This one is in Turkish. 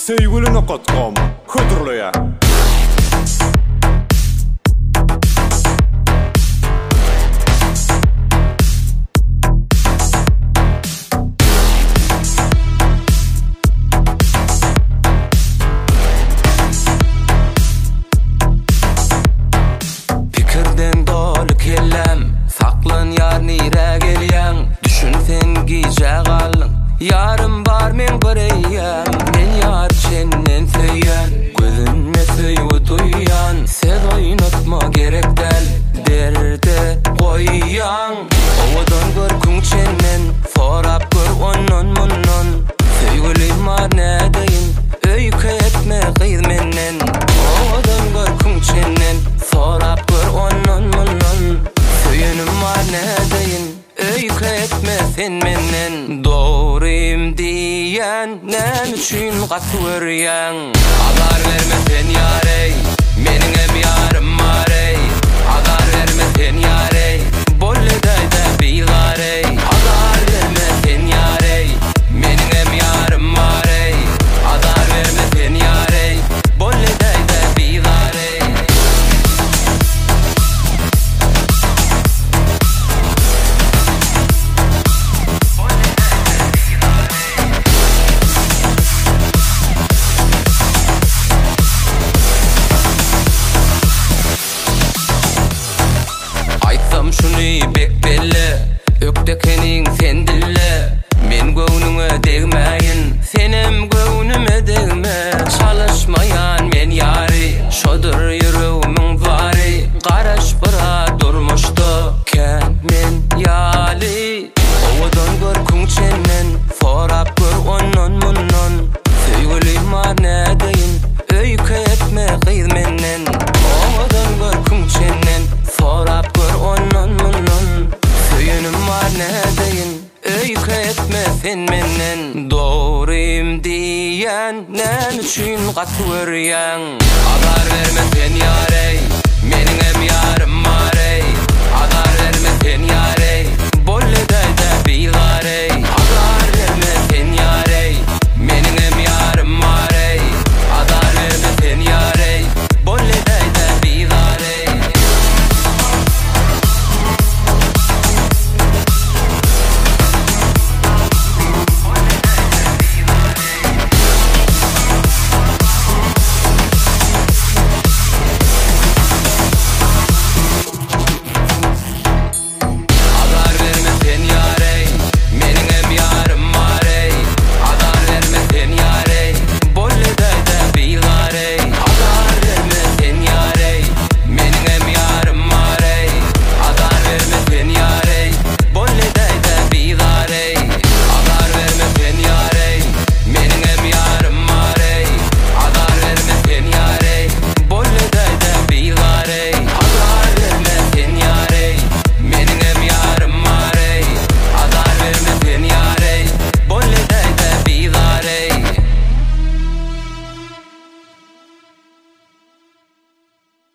Sevgili.com Hıdırlıya. Pikirden dolu kellem, saklan yar nire gelyen. Düşünsen gice kallın, yarım var men göreyem. Men yar çenden söyyen, gözüne söyü duyan. Sen oynatma gerek del, derde koyan. Ovadan gör kung çenden, sorap gör onnon munnon. Söygülüm var ne deyin, öykü etme kıyız menden. Ovadan gör kung çenden, sorap gör onnon munnon. Söyünüm var ne deyin, öykü etme sen menden. Doğruyum diyen, nem üçün katı görüyen. Haber verme sen yarey, menin hem yarım var ey. Haber verme sen yarey, bolle dayda bilar ey. Haber verme sen yarey, menin hem yarım var ey. Haber verme sen yarey, bolle dayda bilar ey. Aytsam şunu bek belli, öktekenin sen dille. Men göwnüme degmeyin, senem göwnüme degme. Çalışmayan men yari, şodur yüreğimin bari. Garaş bıra durmuştu, ken men yali. Ovadan gör kung çenden, sorap gör onnon munnon. Söygülüm var ne deyin, öykü etme kıyız menden. Ovadan gör kung çenden, sorap gör onnon munnon. Söyünüm var ne deyin, öykü etme sen menden. Doğruyum diyen, nem üçün katı görüyen. Haber verme sen yarey,